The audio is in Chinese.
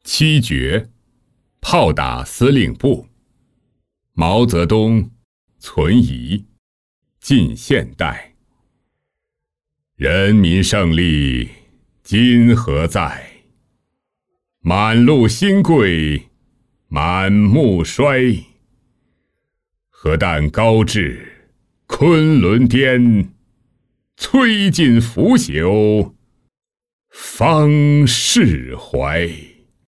七绝，炮打司令部。毛泽东存疑，近现代。人民胜利今何在？满路新贵满目衰。核弹高至昆仑巅，摧尽腐朽方释怀。